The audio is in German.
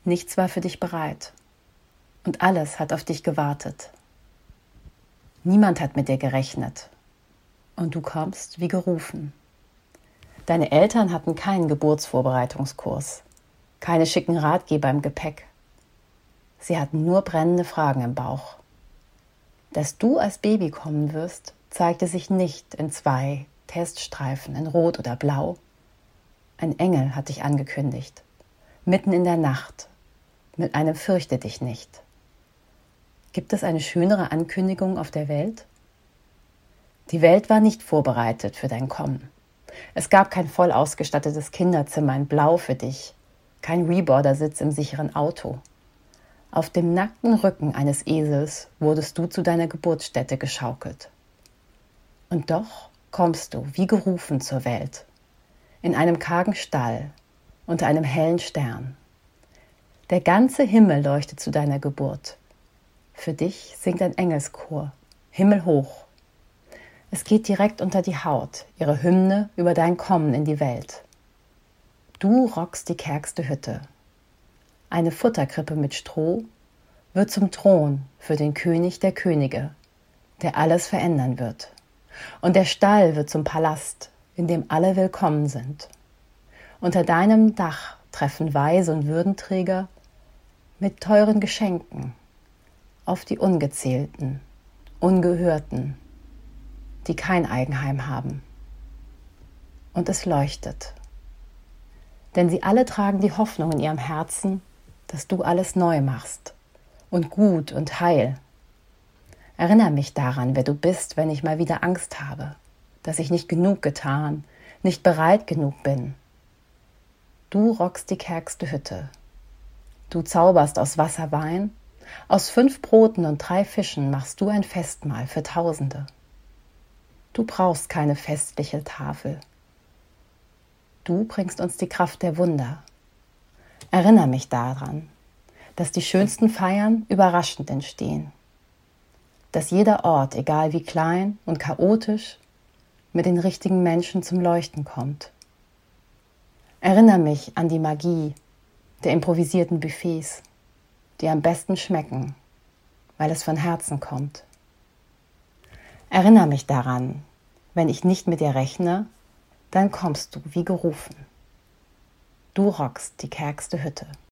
Nichts war für dich bereit und alles hat auf dich gewartet. Niemand hat mit dir gerechnet und du kommst wie gerufen. Deine Eltern hatten keinen Geburtsvorbereitungskurs, keine schicken Ratgeber im Gepäck. Sie hatten nur brennende Fragen im Bauch. Dass du als Baby kommen wirst, zeigte sich nicht in 2 Teststreifen in Rot oder Blau. Ein Engel hat dich angekündigt, mitten in der Nacht, mit einem Fürchte dich nicht. Gibt es eine schönere Ankündigung auf der Welt? Die Welt war nicht vorbereitet für dein Kommen. Es gab kein voll ausgestattetes Kinderzimmer in Blau für dich, kein Reboardersitz im sicheren Auto. Auf dem nackten Rücken eines Esels wurdest du zu deiner Geburtsstätte geschaukelt. Und doch kommst du wie gerufen zur Welt, in einem kargen Stall, unter einem hellen Stern. Der ganze Himmel leuchtet zu deiner Geburt. Für dich singt ein Engelschor, himmelhoch. Es geht direkt unter die Haut, ihre Hymne über dein Kommen in die Welt. Du rockst die kärgste Hütte. Eine Futterkrippe mit Stroh wird zum Thron für den König der Könige, der alles verändern wird. Und der Stall wird zum Palast, in dem alle willkommen sind. Unter deinem Dach treffen Weise und Würdenträger mit teuren Geschenken auf die Ungezählten, Ungehörten, die kein Eigenheim haben. Und es leuchtet. Denn sie alle tragen die Hoffnung in ihrem Herzen, dass du alles neu machst und gut und heil. Erinnere mich daran, wer du bist, wenn ich mal wieder Angst habe, dass ich nicht genug getan, nicht bereit genug bin. Du rockst die kärgste Hütte. Du zauberst aus Wasser Wein, aus 5 Broten und 3 Fischen machst du ein Festmahl für Tausende. Du brauchst keine festliche Tafel. Du bringst uns die Kraft der Wunder. Erinnere mich daran, dass die schönsten Feiern überraschend entstehen. Dass jeder Ort, egal wie klein und chaotisch, mit den richtigen Menschen zum Leuchten kommt. Erinnere mich an die Magie der improvisierten Buffets, die am besten schmecken, weil es von Herzen kommt. Erinnere mich daran, wenn ich nicht mit dir rechne, dann kommst du wie gerufen. Du rockst die kärgste Hütte.